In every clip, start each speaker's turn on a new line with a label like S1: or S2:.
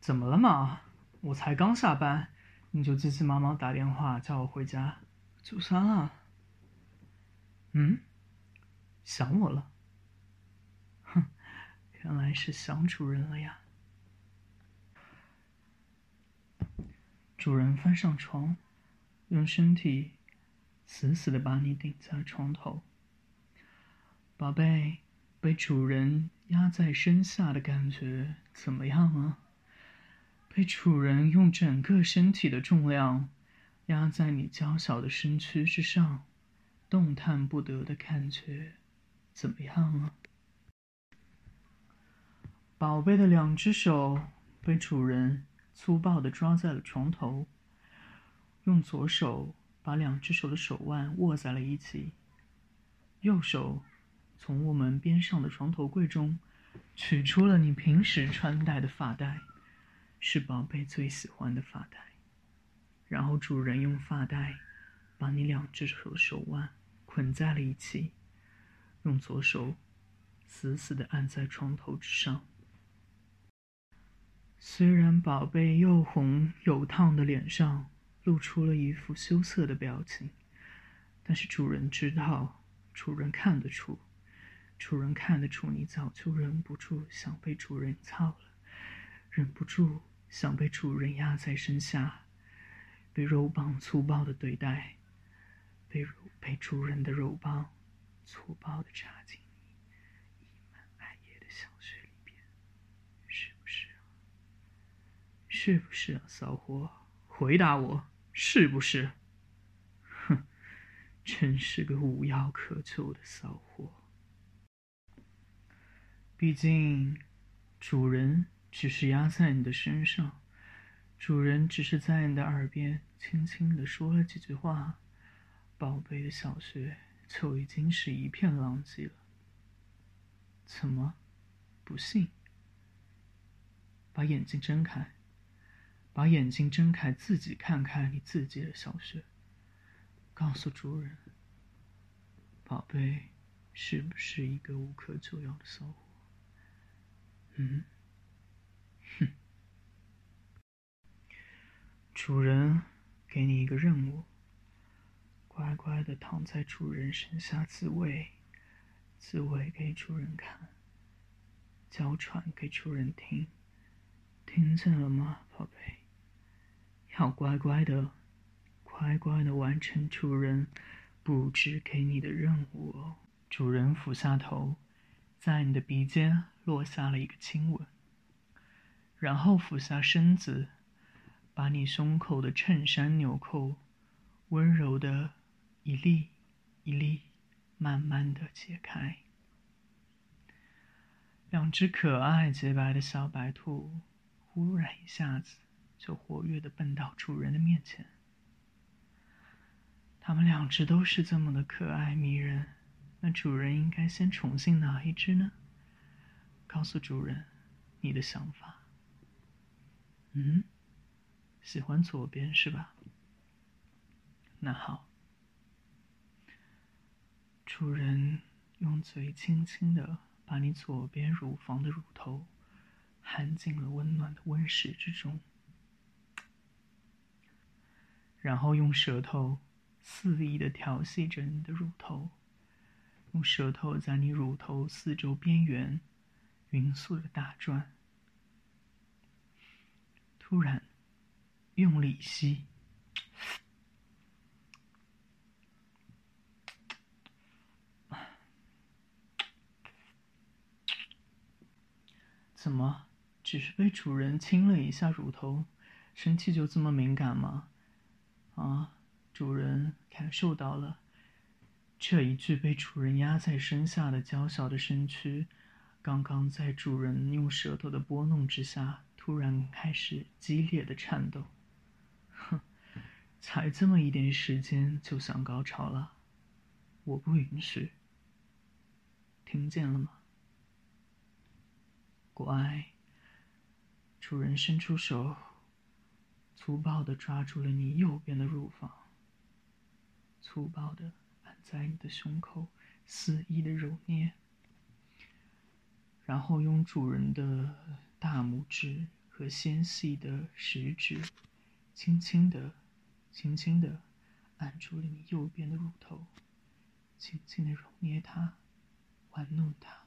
S1: 怎么了嘛？我才刚下班，你就急急忙忙打电话叫我回家，就算了。想我了？哼，原来是想主人了呀。主人翻上床，用身体死死地把你顶在床头。宝贝，被主人压在身下的感觉怎么样啊？被主人用整个身体的重量压在你娇小的身躯之上，动弹不得的感觉怎么样啊？宝贝的两只手被主人粗暴地抓在了床头，用左手把两只手的手腕握在了一起，右手从我们边上的床头柜中取出了你平时穿戴的发带，是宝贝最喜欢的发带。然后主人用发带把你两只手的手腕捆在了一起，用左手死死地按在床头之上。虽然宝贝又红又烫的脸上露出了一副羞涩的表情，但是主人知道，主人看得出你早就忍不住想被主人操了，忍不住想被主人压在身下，被肉棒粗暴的对待，被主人的肉棒粗暴的插进你溢满艾叶的小穴里边，是不是啊？是不是啊，骚货？回答我，是不是？哼，真是个无药可救的骚货。毕竟，主人只是压在你的身上，主人只是在你的耳边轻轻地说了几句话，宝贝的小穴就已经是一片狼藉了。怎么，不信？把眼睛睁开，把眼睛睁开，自己看看你自己的小穴，告诉主人，宝贝是不是一个无可救药的骚货？主人给你一个任务，乖乖地躺在主人身下自慰，自慰给主人看，娇喘给主人听，听见了吗，宝贝？要乖乖的完成主人布置给你的任务哦。主人俯下头，在你的鼻尖落下了一个亲吻，然后俯下身子，把你胸口的衬衫纽扣温柔的一粒一粒慢慢的解开。两只可爱洁白的小白兔忽然一下子就活跃地奔到主人的面前。它们两只都是这么的可爱迷人，那主人应该先宠幸哪一只呢？告诉主人你的想法。喜欢左边是吧？那好，主人用嘴轻轻地把你左边乳房的乳头含进了温暖的温室之中，然后用舌头肆意地调戏着你的乳头，用舌头在你乳头四周边缘匀速地打转。突然用力吸，怎么只是被主人亲了一下乳头，身体就这么敏感吗？主人感受到了这一具被主人压在身下的娇小的身躯，刚刚在主人用舌头的拨弄之下，突然开始激烈的颤抖。才这么一点时间就想高潮了，我不允许。听见了吗？乖。主人伸出手，粗暴地抓住了你右边的乳房，粗暴地按在你的胸口，肆意地揉捏，然后用主人的大拇指和纤细的食指，轻轻地、轻轻地按住了你右边的乳头，轻轻地揉捏它，玩弄它。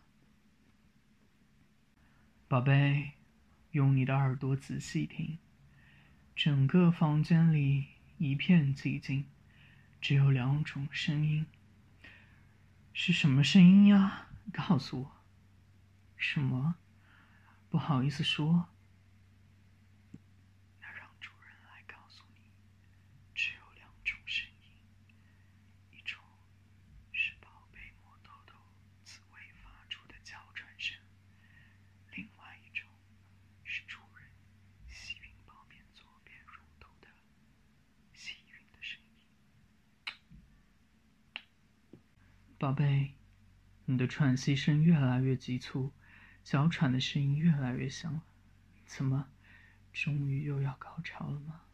S1: 宝贝，用你的耳朵仔细听，整个房间里一片寂静，只有2种声音。是什么声音呀？告诉我。什么？不好意思说。要让主人来告诉你，只有2种声音，一种是宝贝摸豆豆自未发出的娇喘声，另外一种是主人吸吮宝贝左边乳头的吸吮的声音。宝贝，你的喘息声越来越急促，娇喘的声音越来越响了。怎么，终于又要高潮了吗？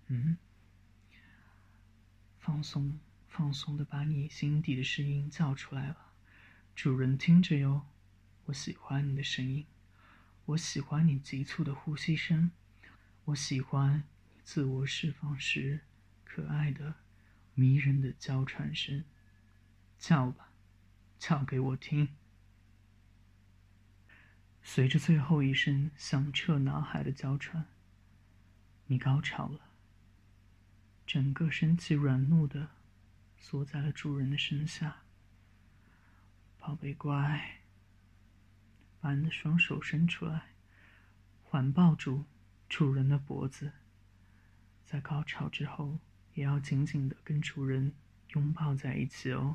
S1: 放松，放松的把你心底的声音叫出来了。主人听着哟，我喜欢你的声音，我喜欢你急促的呼吸声，我喜欢你自我释放时可爱的、迷人的娇喘声。叫吧，叫给我听。随着最后一声响彻脑海的娇喘，你高潮了，整个身体软糯的缩在了主人的身下。宝贝乖，把你的双手伸出来，环抱住主人的脖子，在高潮之后也要紧紧的跟主人拥抱在一起哦。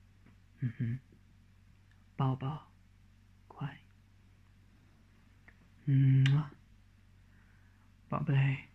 S1: 抱抱，乖。宝贝。